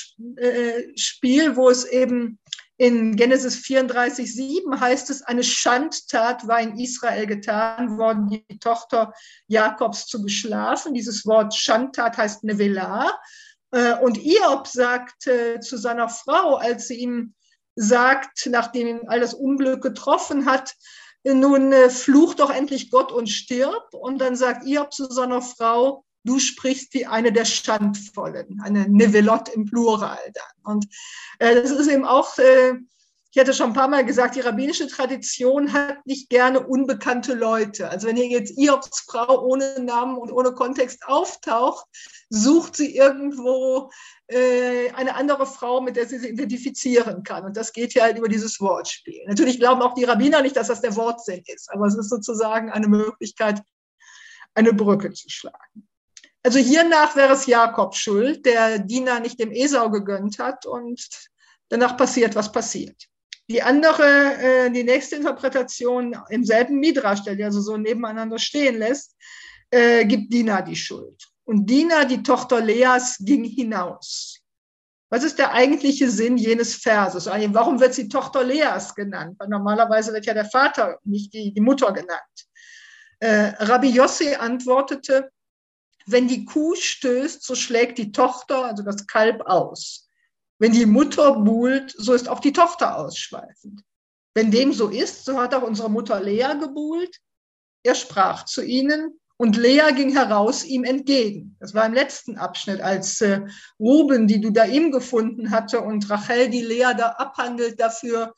Wortspiel, wo es eben in Genesis vierunddreißig sieben heißt es, eine Schandtat war in Israel getan worden, die Tochter Jakobs zu beschlafen. Dieses Wort Schandtat heißt Nevelah. Und Hiob sagt zu seiner Frau, als sie ihm sagt, nachdem ihn all das Unglück getroffen hat, nun fluch doch endlich Gott und stirb. Und dann sagt Hiob zu seiner Frau, du sprichst wie eine der Schandvollen, eine Nevelot im Plural dann. Und äh, das ist eben auch, äh, ich hatte schon ein paar Mal gesagt, die rabbinische Tradition hat nicht gerne unbekannte Leute. Also wenn hier jetzt Hiobs Frau ohne Namen und ohne Kontext auftaucht, sucht sie irgendwo äh, eine andere Frau, mit der sie sich identifizieren kann. Und das geht ja halt über dieses Wortspiel. Natürlich glauben auch die Rabbiner nicht, dass das der Wortsinn ist, aber es ist sozusagen eine Möglichkeit, eine Brücke zu schlagen. Also hiernach wäre es Jakob schuld, der Dina nicht dem Esau gegönnt hat und danach passiert, was passiert. Die andere, äh, die nächste Interpretation im selben Midrash, der die also so nebeneinander stehen lässt, äh, gibt Dina die Schuld. Und Dina, die Tochter Leas, ging hinaus. Was ist der eigentliche Sinn jenes Verses? Warum wird sie Tochter Leas genannt? Weil normalerweise wird ja der Vater, nicht die, die Mutter genannt. Äh, Rabbi Yossi antwortete, wenn die Kuh stößt, so schlägt die Tochter, also das Kalb, aus. Wenn die Mutter buhlt, so ist auch die Tochter ausschweifend. Wenn dem so ist, so hat auch unsere Mutter Lea gebuhlt. Er sprach zu ihnen und Lea ging heraus ihm entgegen. Das war im letzten Abschnitt, als äh, Ruben, die du da ihm gefunden hatte, und Rachel, die Lea da abhandelt dafür,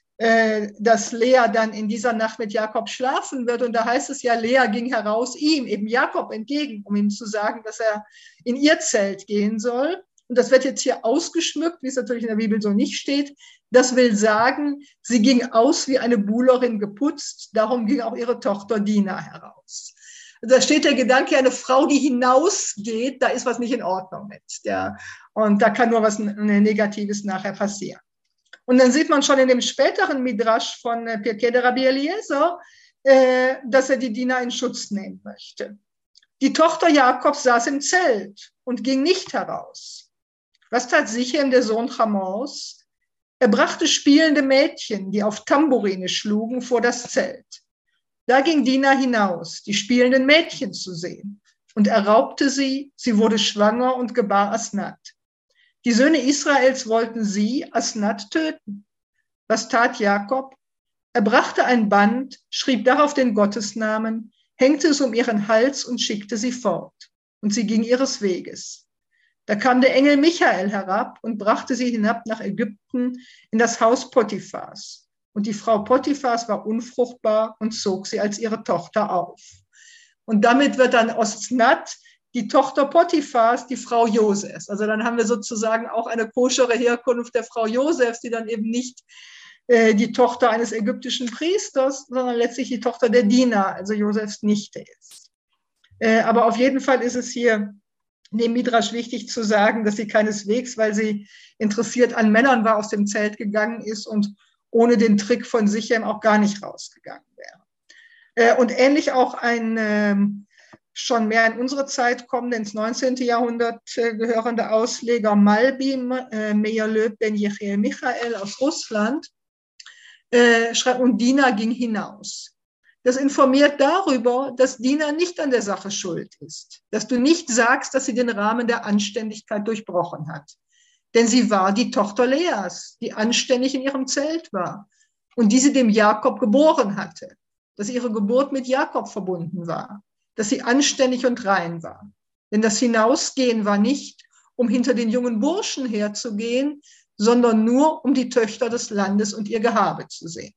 dass Lea dann in dieser Nacht mit Jakob schlafen wird. Und da heißt es ja, Lea ging heraus ihm, eben Jakob, entgegen, um ihm zu sagen, dass er in ihr Zelt gehen soll. Und das wird jetzt hier ausgeschmückt, wie es natürlich in der Bibel so nicht steht. Das will sagen, sie ging aus wie eine Buhlerin geputzt. Darum ging auch ihre Tochter Dina heraus. Da steht der Gedanke, eine Frau, die hinausgeht, da ist was nicht in Ordnung mit. Der, und da kann nur was Negatives nachher passieren. Und dann sieht man schon in dem späteren Midrash von Pirkei de Rabbi Eliezer, äh, dass er die Dina in Schutz nehmen möchte. Die Tochter Jakobs saß im Zelt und ging nicht heraus. Was tat Sichem, der Sohn Chamors? Er brachte spielende Mädchen, die auf Tamburine schlugen, vor das Zelt. Da ging Dina hinaus, die spielenden Mädchen zu sehen. Und er raubte sie, sie wurde schwanger und gebar Asnat. Die Söhne Israels wollten sie, Asnat, töten. Was tat Jakob? Er brachte ein Band, schrieb darauf den Gottesnamen, hängte es um ihren Hals und schickte sie fort. Und sie ging ihres Weges. Da kam der Engel Michael herab und brachte sie hinab nach Ägypten in das Haus Potiphars. Und die Frau Potiphars war unfruchtbar und zog sie als ihre Tochter auf. Und damit wird dann Osnat, die Tochter Potiphars, die Frau Josefs. Also dann haben wir sozusagen auch eine koschere Herkunft der Frau Josefs, die dann eben nicht äh, die Tochter eines ägyptischen Priesters, sondern letztlich die Tochter der Dina, also Josefs Nichte ist. Äh, aber auf jeden Fall ist es hier neben Midrash wichtig zu sagen, dass sie keineswegs, weil sie interessiert an Männern war, aus dem Zelt gegangen ist und ohne den Trick von Sichem auch gar nicht rausgegangen wäre. Äh, und ähnlich auch ein äh, schon mehr in unsere Zeit kommender, ins neunzehnten Jahrhundert äh, gehörende Ausleger Malbi, äh, Meir-Löb ben Jechiel Michael aus Russland, äh, schreibt, und Dina ging hinaus. Das informiert darüber, dass Dina nicht an der Sache schuld ist, dass du nicht sagst, dass sie den Rahmen der Anständigkeit durchbrochen hat. Denn sie war die Tochter Leas, die anständig in ihrem Zelt war und die sie dem Jakob geboren hatte, dass ihre Geburt mit Jakob verbunden war, dass sie anständig und rein war. Denn das Hinausgehen war nicht, um hinter den jungen Burschen herzugehen, sondern nur, um die Töchter des Landes und ihr Gehabe zu sehen.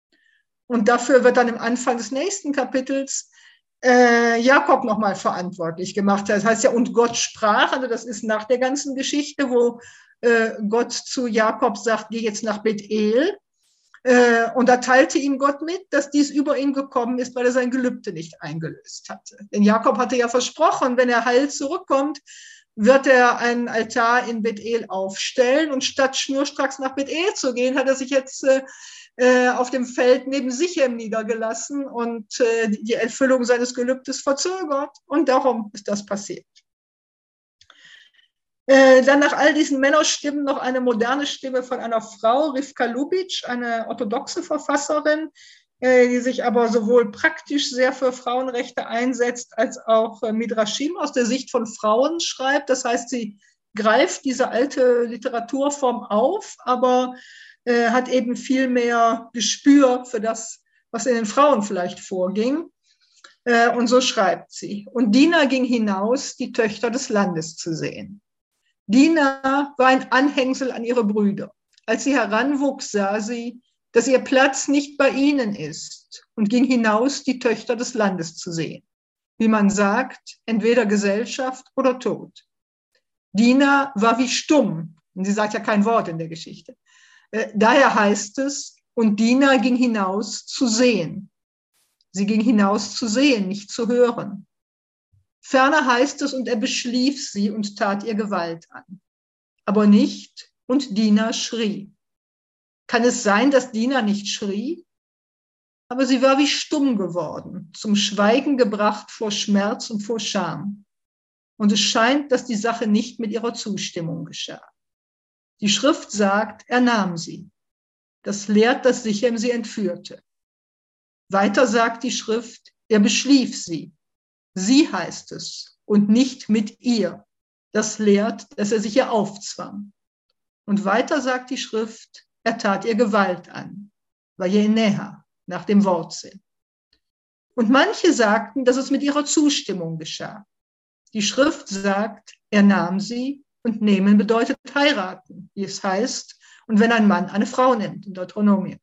Und dafür wird dann im Anfang des nächsten Kapitels äh, Jakob nochmal verantwortlich gemacht. Das heißt ja, und Gott sprach, also das ist nach der ganzen Geschichte, wo äh, Gott zu Jakob sagt, geh jetzt nach Bethel. Äh, und da teilte ihm Gott mit, dass dies über ihn gekommen ist, weil er sein Gelübde nicht eingelöst hatte. Denn Jakob hatte ja versprochen, wenn er heil zurückkommt, wird er einen Altar in Bethel aufstellen. Und statt schnurstracks nach Bethel zu gehen, hat er sich jetzt äh, auf dem Feld neben Sichem niedergelassen und äh, die Erfüllung seines Gelübdes verzögert. Und darum ist das passiert. Äh, dann nach all diesen Männerstimmen noch eine moderne Stimme von einer Frau, Rivka Lubitsch, eine orthodoxe Verfasserin, äh, die sich aber sowohl praktisch sehr für Frauenrechte einsetzt, als auch äh, Midrashim aus der Sicht von Frauen schreibt. Das heißt, sie greift diese alte Literaturform auf, aber äh, hat eben viel mehr Gespür für das, was in den Frauen vielleicht vorging. Äh, und so schreibt sie. Und Dina ging hinaus, die Töchter des Landes zu sehen. Dina war ein Anhängsel an ihre Brüder. Als sie heranwuchs, sah sie, dass ihr Platz nicht bei ihnen ist und ging hinaus, die Töchter des Landes zu sehen. Wie man sagt, entweder Gesellschaft oder Tod. Dina war wie stumm. Und sie sagt ja kein Wort in der Geschichte. Daher heißt es, und Dina ging hinaus zu sehen. Sie ging hinaus zu sehen, nicht zu hören. Ferner heißt es, und er beschlief sie und tat ihr Gewalt an. Aber nicht, und Dina schrie. Kann es sein, dass Dina nicht schrie? Aber sie war wie stumm geworden, zum Schweigen gebracht vor Schmerz und vor Scham. Und es scheint, dass die Sache nicht mit ihrer Zustimmung geschah. Die Schrift sagt, er nahm sie. Das lehrt, dass Sichem sie entführte. Weiter sagt die Schrift, er beschlief sie. Sie heißt es und nicht mit ihr. Das lehrt, dass er sich ihr aufzwang. Und weiter sagt die Schrift, er tat ihr Gewalt an. Vayeneha, nach dem Wortsinn. Und manche sagten, dass es mit ihrer Zustimmung geschah. Die Schrift sagt, er nahm sie. Und nehmen bedeutet heiraten, wie es heißt, und wenn ein Mann eine Frau nimmt, in Deuteronomium.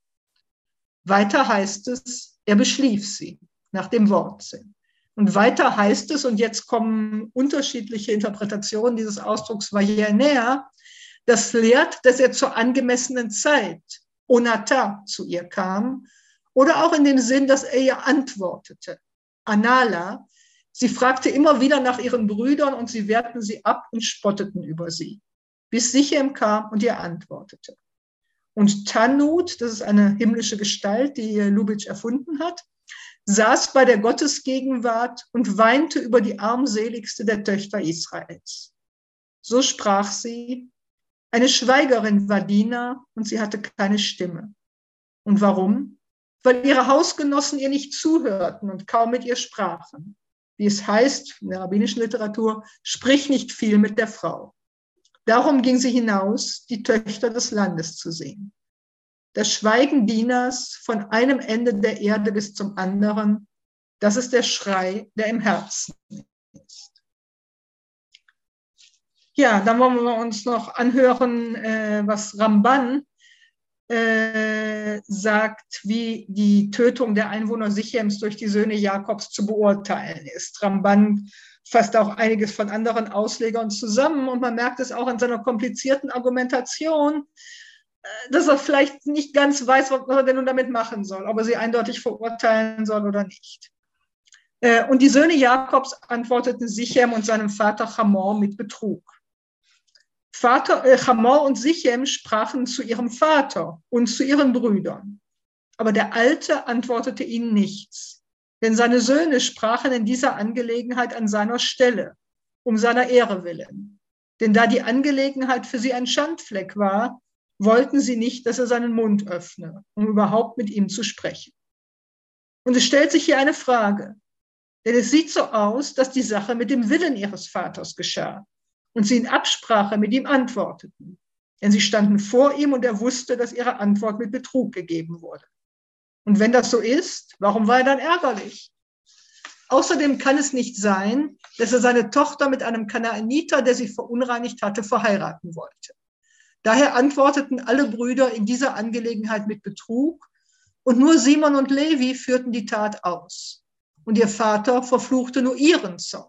Weiter heißt es, er beschlief sie, nach dem Wortsinn. Und weiter heißt es, und jetzt kommen unterschiedliche Interpretationen dieses Ausdrucks Vayenea, das lehrt, dass er zur angemessenen Zeit, Onata, zu ihr kam, oder auch in dem Sinn, dass er ihr antwortete, Anala. Sie fragte immer wieder nach ihren Brüdern und sie wehrten sie ab und spotteten über sie, bis Sichem kam und ihr antwortete. Und Tanut, das ist eine himmlische Gestalt, die Lubitsch erfunden hat, saß bei der Gottesgegenwart und weinte über die armseligste der Töchter Israels. So sprach sie, Eine Schweigerin war Dina und sie hatte keine Stimme. Und warum? Weil ihre Hausgenossen ihr nicht zuhörten und kaum mit ihr sprachen. Wie es heißt in der rabbinischen Literatur, sprich nicht viel mit der Frau. Darum ging sie hinaus, die Töchter des Landes zu sehen. Das Schweigen Dinas von einem Ende der Erde bis zum anderen, das ist der Schrei, der im Herzen ist. Ja, dann wollen wir uns noch anhören, was Ramban sagt, wie die Tötung der Einwohner Sichems durch die Söhne Jakobs zu beurteilen ist. Ramban fasst auch einiges von anderen Auslegern zusammen und man merkt es auch in seiner komplizierten Argumentation, dass er vielleicht nicht ganz weiß, was er denn nun damit machen soll, ob er sie eindeutig verurteilen soll oder nicht. Und die Söhne Jakobs antworteten Sichem und seinem Vater Hamor mit Betrug. Vater, äh, Hamor und Sichem sprachen zu ihrem Vater und zu ihren Brüdern. Aber der Alte antwortete ihnen nichts, denn seine Söhne sprachen in dieser Angelegenheit an seiner Stelle, um seiner Ehre willen. Denn da die Angelegenheit für sie ein Schandfleck war, wollten sie nicht, dass er seinen Mund öffne, um überhaupt mit ihm zu sprechen. Und es stellt sich hier eine Frage, denn es sieht so aus, dass die Sache mit dem Willen ihres Vaters geschah und sie in Absprache mit ihm antworteten. Denn sie standen vor ihm und er wusste, dass ihre Antwort mit Betrug gegeben wurde. Und wenn das so ist, warum war er dann ärgerlich? Außerdem kann es nicht sein, dass er seine Tochter mit einem Kanaaniter, der sie verunreinigt hatte, verheiraten wollte. Daher antworteten alle Brüder in dieser Angelegenheit mit Betrug und nur Simon und Levi führten die Tat aus. Und ihr Vater verfluchte nur ihren Sohn.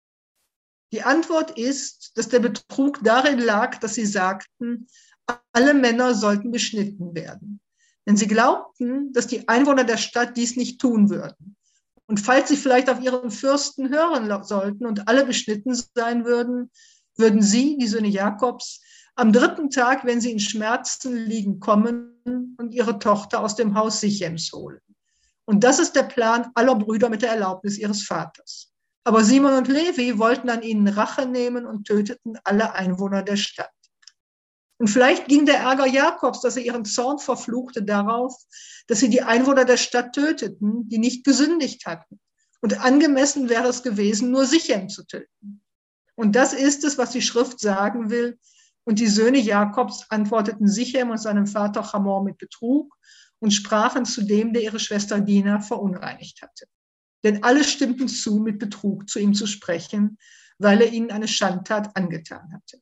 Die Antwort ist, dass der Betrug darin lag, dass sie sagten, alle Männer sollten beschnitten werden. Denn sie glaubten, dass die Einwohner der Stadt dies nicht tun würden. Und falls sie vielleicht auf ihren Fürsten hören sollten und alle beschnitten sein würden, würden sie, die Söhne Jakobs, am dritten Tag, wenn sie in Schmerzen liegen, kommen und ihre Tochter aus dem Haus Sichems holen. Und das ist der Plan aller Brüder mit der Erlaubnis ihres Vaters. Aber Simon und Levi wollten an ihnen Rache nehmen und töteten alle Einwohner der Stadt. Und vielleicht ging der Ärger Jakobs, dass er ihren Zorn verfluchte, darauf, dass sie die Einwohner der Stadt töteten, die nicht gesündigt hatten. Und angemessen wäre es gewesen, nur Sichem zu töten. Und das ist es, was die Schrift sagen will. Und die Söhne Jakobs antworteten Sichem und seinem Vater Hamor mit Betrug und sprachen zu dem, der ihre Schwester Dina verunreinigt hatte. Denn alle stimmten zu, mit Betrug zu ihm zu sprechen, weil er ihnen eine Schandtat angetan hatte.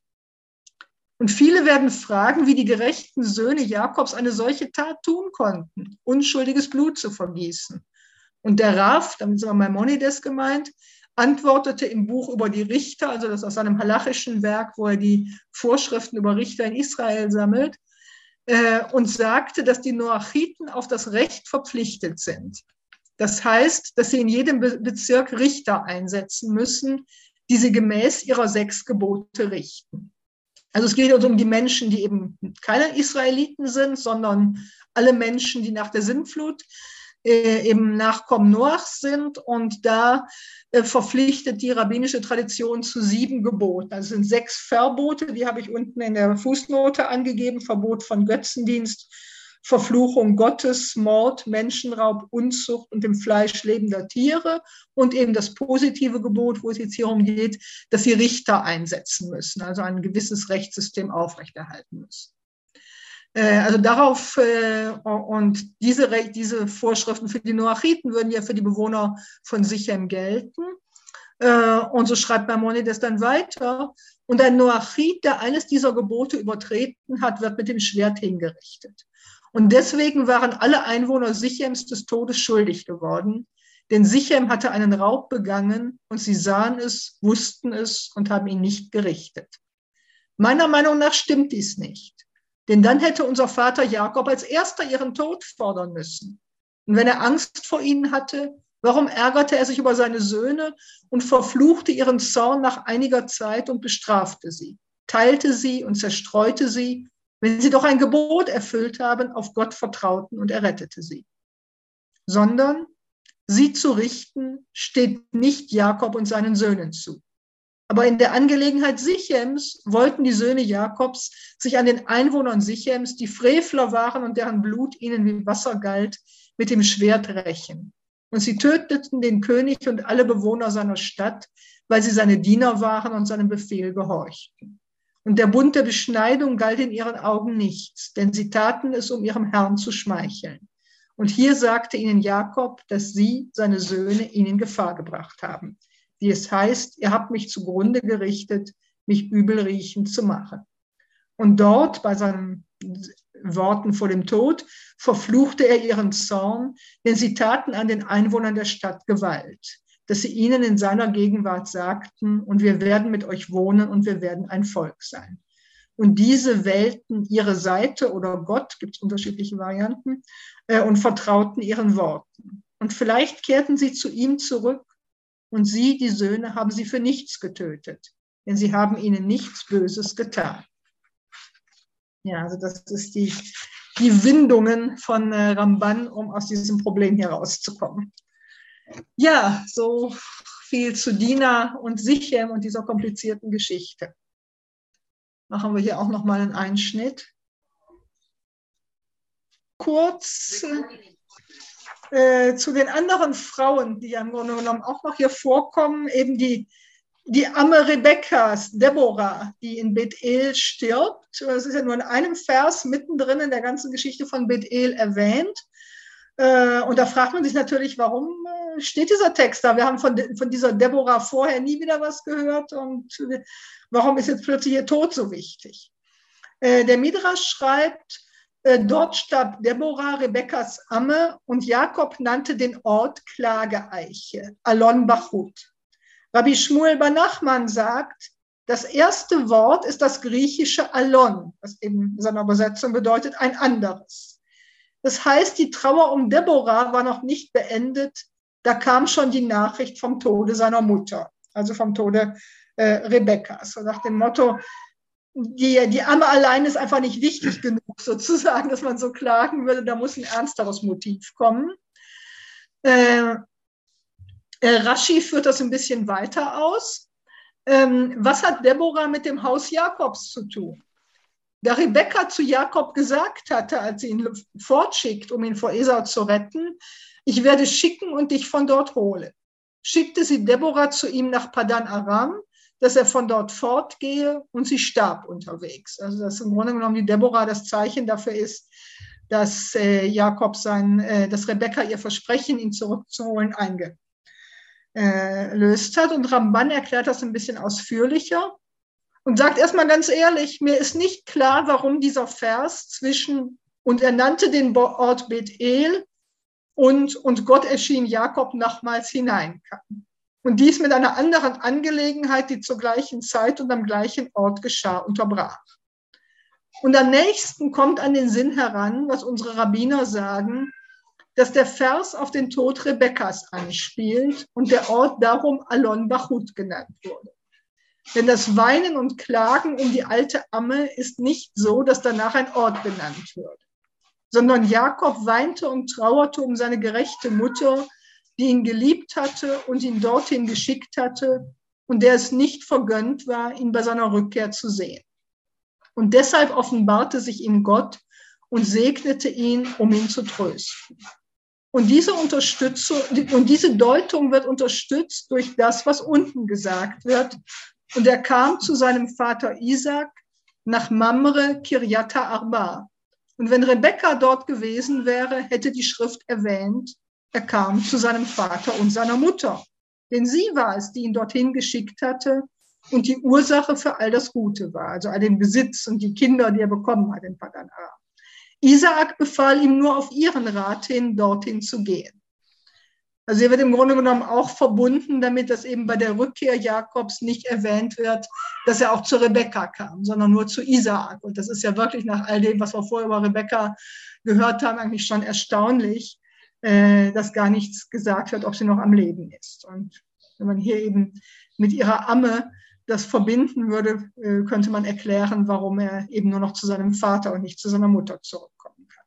Und viele werden fragen, wie die gerechten Söhne Jakobs eine solche Tat tun konnten, unschuldiges Blut zu vergießen. Und der Rav, damit ist aber Maimonides gemeint, antwortete im Buch über die Richter, also das aus seinem halachischen Werk, wo er die Vorschriften über Richter in Israel sammelt, äh, und sagte, dass die Noachiten auf das Recht verpflichtet sind. Das heißt, dass sie in jedem Bezirk Richter einsetzen müssen, die sie gemäß ihrer sechs Gebote richten. Also es geht also um die Menschen, die eben keine Israeliten sind, sondern alle Menschen, die nach der Sintflut äh, eben Nachkommen Noachs sind. Und da äh, verpflichtet die rabbinische Tradition zu sieben Geboten. Das sind sechs Verbote, die habe ich unten in der Fußnote angegeben. Verbot von Götzendienst, Verfluchung Gottes, Mord, Menschenraub, Unzucht und dem Fleisch lebender Tiere und eben das positive Gebot, wo es jetzt hier um geht, dass sie Richter einsetzen müssen, also ein gewisses Rechtssystem aufrechterhalten müssen. Also darauf und diese, diese Vorschriften für die Noachiten würden ja für die Bewohner von Sichem gelten. Und so schreibt Maimonides dann weiter. Und ein Noachit, der eines dieser Gebote übertreten hat, wird mit dem Schwert hingerichtet. Und deswegen waren alle Einwohner Sichems des Todes schuldig geworden, denn Sichem hatte einen Raub begangen und sie sahen es, wussten es und haben ihn nicht gerichtet. Meiner Meinung nach stimmt dies nicht, denn dann hätte unser Vater Jakob als erster ihren Tod fordern müssen. Und wenn er Angst vor ihnen hatte, warum ärgerte er sich über seine Söhne und verfluchte ihren Zorn nach einiger Zeit und bestrafte sie, teilte sie und zerstreute sie, wenn sie doch ein Gebot erfüllt haben, auf Gott vertrauten und er rettete sie. Sondern sie zu richten, steht nicht Jakob und seinen Söhnen zu. Aber in der Angelegenheit Sichems wollten die Söhne Jakobs sich an den Einwohnern Sichems, die Frevler waren und deren Blut ihnen wie Wasser galt, mit dem Schwert rächen. Und sie töteten den König und alle Bewohner seiner Stadt, weil sie seine Diener waren und seinem Befehl gehorchten. Und der Bund der Beschneidung galt in ihren Augen nichts, denn sie taten es, um ihrem Herrn zu schmeicheln. Und hier sagte ihnen Jakob, dass sie, seine Söhne, ihn in Gefahr gebracht haben. Wie es heißt, ihr habt mich zugrunde gerichtet, mich übelriechend zu machen. Und dort, bei seinen Worten vor dem Tod, verfluchte er ihren Zorn, denn sie taten an den Einwohnern der Stadt Gewalt, dass sie ihnen in seiner Gegenwart sagten, und wir werden mit euch wohnen und wir werden ein Volk sein. Und diese wählten ihre Seite oder Gott, gibt es unterschiedliche Varianten, äh, und vertrauten ihren Worten. Und vielleicht kehrten sie zu ihm zurück, und sie, die Söhne, haben sie für nichts getötet, denn sie haben ihnen nichts Böses getan. Ja, also das ist die, die Windungen von äh, Ramban, um aus diesem Problem hier rauszukommen. Ja, so viel zu Dina und Sichem und dieser komplizierten Geschichte. Machen wir hier auch noch mal einen Einschnitt. Kurz äh, zu den anderen Frauen, die ja im Grunde genommen auch noch hier vorkommen, eben die, die Amme Rebekkas, Deborah, die in Bethel stirbt. Das ist ja nur in einem Vers mittendrin in der ganzen Geschichte von Bethel erwähnt. Und da fragt man sich natürlich, warum steht dieser Text da? Wir haben von, von dieser Deborah vorher nie wieder was gehört und warum ist jetzt plötzlich ihr Tod so wichtig? Der Midrash schreibt, dort starb Deborah, Rebekkas Amme, und Jakob nannte den Ort Klageeiche, Alon Bachut. Rabbi Shmuel bar Nachman sagt, das erste Wort ist das griechische Alon, was eben in seiner Übersetzung bedeutet ein anderes. Das heißt, die Trauer um Deborah war noch nicht beendet, da kam schon die Nachricht vom Tode seiner Mutter, also vom Tode äh, Rebekkas. So nach dem Motto, die, die Amme allein ist einfach nicht wichtig genug, sozusagen, dass man so klagen würde, da muss ein ernsteres Motiv kommen. Äh, äh, Rashi führt das ein bisschen weiter aus. Ähm, was hat Deborah mit dem Haus Jakobs zu tun? Da Rebekka zu Jakob gesagt hatte, als sie ihn fortschickt, um ihn vor Esau zu retten, ich werde schicken und dich von dort holen, schickte sie Deborah zu ihm nach Padan Aram, dass er von dort fortgehe, und sie starb unterwegs. Also dass im Grunde genommen die Deborah das Zeichen dafür ist, dass äh, Jakob sein, äh, dass Rebekka ihr Versprechen, ihn zurückzuholen, eingelöst hat. Und Ramban erklärt das ein bisschen ausführlicher und sagt erstmal ganz ehrlich, mir ist nicht klar, warum dieser Vers zwischen, und er nannte den Ort Bethel und, und Gott erschien Jakob nochmals hineinkam. Und dies mit einer anderen Angelegenheit, die zur gleichen Zeit und am gleichen Ort geschah, unterbrach. Und am nächsten kommt an den Sinn heran, was unsere Rabbiner sagen, dass der Vers auf den Tod Rebekkas anspielt und der Ort darum Alon Bachut genannt wurde. Denn das Weinen und Klagen um die alte Amme ist nicht so, dass danach ein Ort benannt wird, sondern Jakob weinte und trauerte um seine gerechte Mutter, die ihn geliebt hatte und ihn dorthin geschickt hatte und der es nicht vergönnt war, ihn bei seiner Rückkehr zu sehen. Und deshalb offenbarte sich ihm Gott und segnete ihn, um ihn zu trösten. Und diese Unterstützung, und diese Deutung wird unterstützt durch das, was unten gesagt wird. Und er kam zu seinem Vater Isaac nach Mamre, Kirjata Arba. Und wenn Rebekka dort gewesen wäre, hätte die Schrift erwähnt, er kam zu seinem Vater und seiner Mutter. Denn sie war es, die ihn dorthin geschickt hatte und die Ursache für all das Gute war, also all den Besitz und die Kinder, die er bekommen hat in Padan Aram. Isaak befahl ihm nur auf ihren Rat hin, dorthin zu gehen. Also hier wird im Grunde genommen auch verbunden damit, dass eben bei der Rückkehr Jakobs nicht erwähnt wird, dass er auch zu Rebekka kam, sondern nur zu Isaak. Und das ist ja wirklich nach all dem, was wir vorher über Rebekka gehört haben, eigentlich schon erstaunlich, äh, dass gar nichts gesagt wird, ob sie noch am Leben ist. Und wenn man hier eben mit ihrer Amme das verbinden würde, äh, könnte man erklären, warum er eben nur noch zu seinem Vater und nicht zu seiner Mutter zurückkommen kann.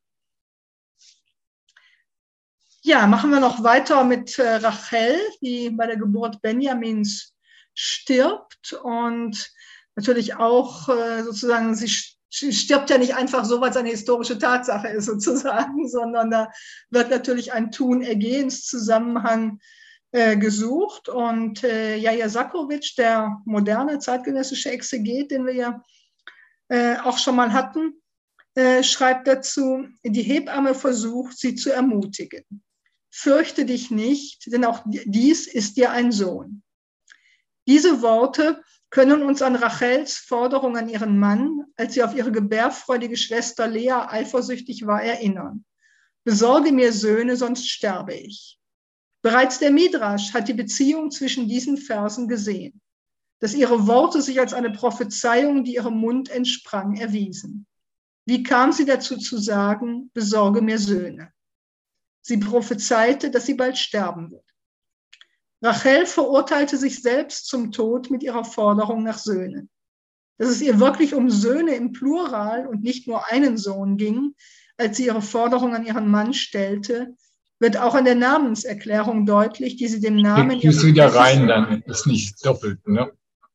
Ja, machen wir noch weiter mit äh, Rachel, die bei der Geburt Benjamins stirbt und natürlich auch äh, sozusagen, sie stirbt ja nicht einfach so, weil es eine historische Tatsache ist sozusagen, sondern da wird natürlich ein Tun-Ergehens-Zusammenhang äh, gesucht. Und äh, Jaja Sakovic, der moderne zeitgenössische Exeget, den wir ja äh, auch schon mal hatten, äh, schreibt dazu, die Hebamme versucht, sie zu ermutigen. Fürchte dich nicht, denn auch dies ist dir ein Sohn. Diese Worte können uns an Rachels Forderung an ihren Mann, als sie auf ihre gebärfreudige Schwester Lea eifersüchtig war, erinnern. Besorge mir Söhne, sonst sterbe ich. Bereits der Midrasch hat die Beziehung zwischen diesen Versen gesehen, dass ihre Worte sich als eine Prophezeiung, die ihrem Mund entsprang, erwiesen. Wie kam sie dazu zu sagen, besorge mir Söhne? Sie prophezeite, dass sie bald sterben wird. Rachel verurteilte sich selbst zum Tod mit ihrer Forderung nach Söhnen. Dass es ihr wirklich um Söhne im Plural und nicht nur einen Sohn ging, als sie ihre Forderung an ihren Mann stellte, wird auch an der Namenserklärung deutlich, die sie dem Namen... Gehst du wieder rein, dann ist nicht doppelt, ne?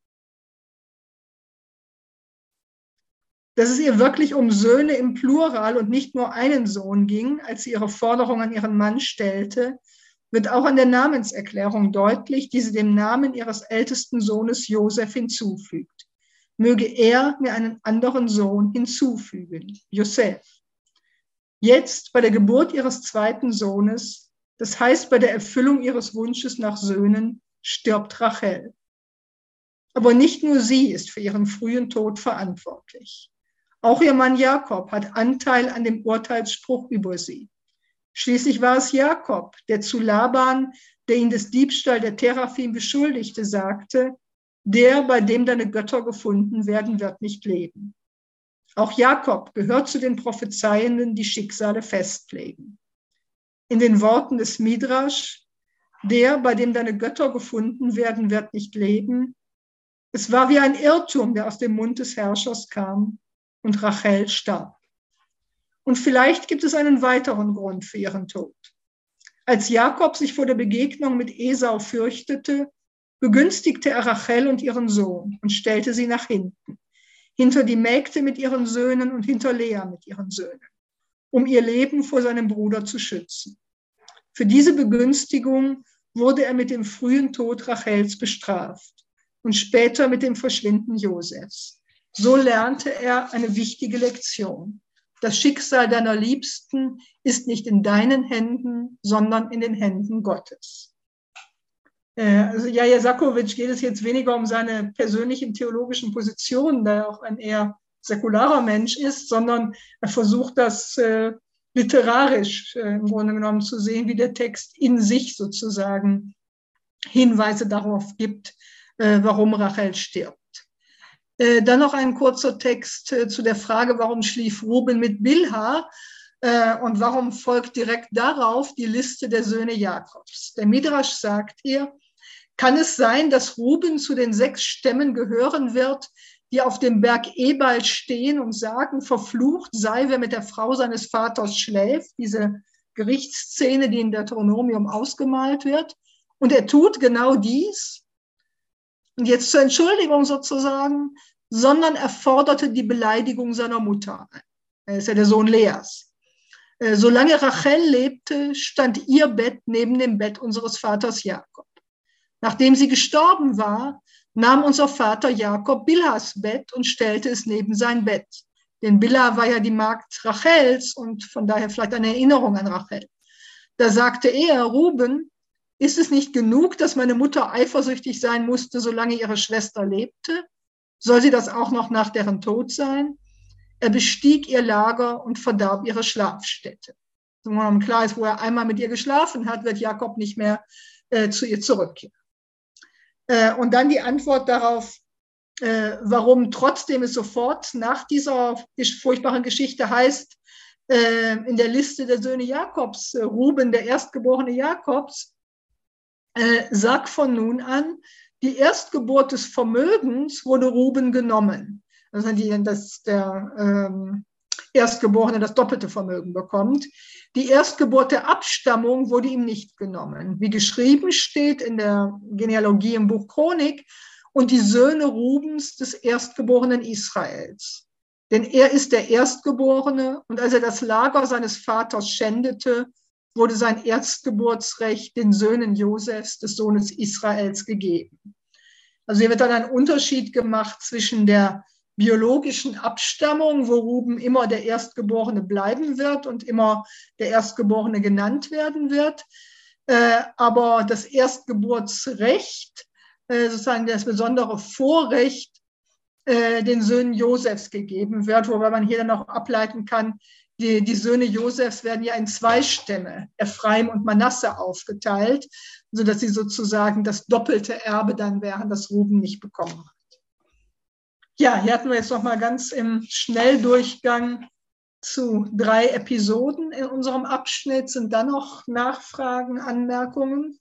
Dass es ihr wirklich um Söhne im Plural und nicht nur einen Sohn ging, als sie ihre Forderung an ihren Mann stellte, wird auch an der Namenserklärung deutlich, die sie dem Namen ihres ältesten Sohnes Josef hinzufügt. Möge er mir einen anderen Sohn hinzufügen, Josef. Jetzt bei der Geburt ihres zweiten Sohnes, das heißt bei der Erfüllung ihres Wunsches nach Söhnen, stirbt Rachel. Aber nicht nur sie ist für ihren frühen Tod verantwortlich. Auch ihr Mann Jakob hat Anteil an dem Urteilsspruch über sie. Schließlich war es Jakob, der zu Laban, der ihn des Diebstahls der Teraphim beschuldigte, sagte, der, bei dem deine Götter gefunden werden, wird nicht leben. Auch Jakob gehört zu den Prophezeienden, die Schicksale festlegen. In den Worten des Midrasch, der, bei dem deine Götter gefunden werden, wird nicht leben. Es war wie ein Irrtum, der aus dem Mund des Herrschers kam, und Rachel starb. Und vielleicht gibt es einen weiteren Grund für ihren Tod. Als Jakob sich vor der Begegnung mit Esau fürchtete, begünstigte er Rachel und ihren Sohn und stellte sie nach hinten, hinter die Mägde mit ihren Söhnen und hinter Lea mit ihren Söhnen, um ihr Leben vor seinem Bruder zu schützen. Für diese Begünstigung wurde er mit dem frühen Tod Rachels bestraft und später mit dem Verschwinden Josefs. So lernte er eine wichtige Lektion. Das Schicksal deiner Liebsten ist nicht in deinen Händen, sondern in den Händen Gottes. Also Jaja Sakovic geht es jetzt weniger um seine persönlichen theologischen Positionen, da er auch ein eher säkularer Mensch ist, sondern er versucht das äh, literarisch äh, im Grunde genommen zu sehen, wie der Text in sich sozusagen Hinweise darauf gibt, äh, warum Rachel stirbt. Äh, dann noch ein kurzer Text äh, zu der Frage, warum schlief Ruben mit Bilha äh, und warum folgt direkt darauf die Liste der Söhne Jakobs. Der Midrasch sagt hier, kann es sein, dass Ruben zu den sechs Stämmen gehören wird, die auf dem Berg Ebal stehen und sagen, verflucht sei, wer mit der Frau seines Vaters schläft, diese Gerichtsszene, die in Deuteronomium ausgemalt wird. Und er tut genau dies. Und jetzt zur Entschuldigung sozusagen, sondern er forderte die Beleidigung seiner Mutter ein. Er ist ja der Sohn Leas. Solange Rachel lebte, stand ihr Bett neben dem Bett unseres Vaters Jakob. Nachdem sie gestorben war, nahm unser Vater Jakob Bilhas Bett und stellte es neben sein Bett. Denn Bilha war ja die Magd Rachels und von daher vielleicht eine Erinnerung an Rachel. Da sagte er, Ruben, ist es nicht genug, dass meine Mutter eifersüchtig sein musste, solange ihre Schwester lebte? Soll sie das auch noch nach deren Tod sein? Er bestieg ihr Lager und verdarb ihre Schlafstätte. Wenn klar ist, wo er einmal mit ihr geschlafen hat, wird Jakob nicht mehr äh, zu ihr zurückkehren. Äh, und dann die Antwort darauf, äh, warum trotzdem es sofort nach dieser furchtbaren Geschichte heißt, äh, in der Liste der Söhne Jakobs, äh, Ruben, der Erstgeborene Jakobs, äh, sagt von nun an, die Erstgeburt des Vermögens wurde Ruben genommen. Also die, das, der, ähm, Erstgeborene das doppelte Vermögen bekommt. Die Erstgeburt der Abstammung wurde ihm nicht genommen. Wie geschrieben steht in der Genealogie im Buch Chronik, und die Söhne Rubens des Erstgeborenen Israels. Denn er ist der Erstgeborene, und als er das Lager seines Vaters schändete, wurde sein Erstgeburtsrecht den Söhnen Josefs, des Sohnes Israels, gegeben. Also hier wird dann ein Unterschied gemacht zwischen der biologischen Abstammung, wo Ruben immer der Erstgeborene bleiben wird und immer der Erstgeborene genannt werden wird. Äh, aber das Erstgeburtsrecht, äh, sozusagen das besondere Vorrecht, äh, den Söhnen Josefs gegeben wird, wobei man hier dann auch ableiten kann, die, die Söhne Josefs werden ja in zwei Stämme, Ephraim und Manasse, aufgeteilt, sodass sie sozusagen das doppelte Erbe dann wären, das Ruben nicht bekommen hat. Ja, hier hatten wir jetzt noch mal ganz im Schnelldurchgang zu drei Episoden in unserem Abschnitt. Sind da noch Nachfragen, Anmerkungen?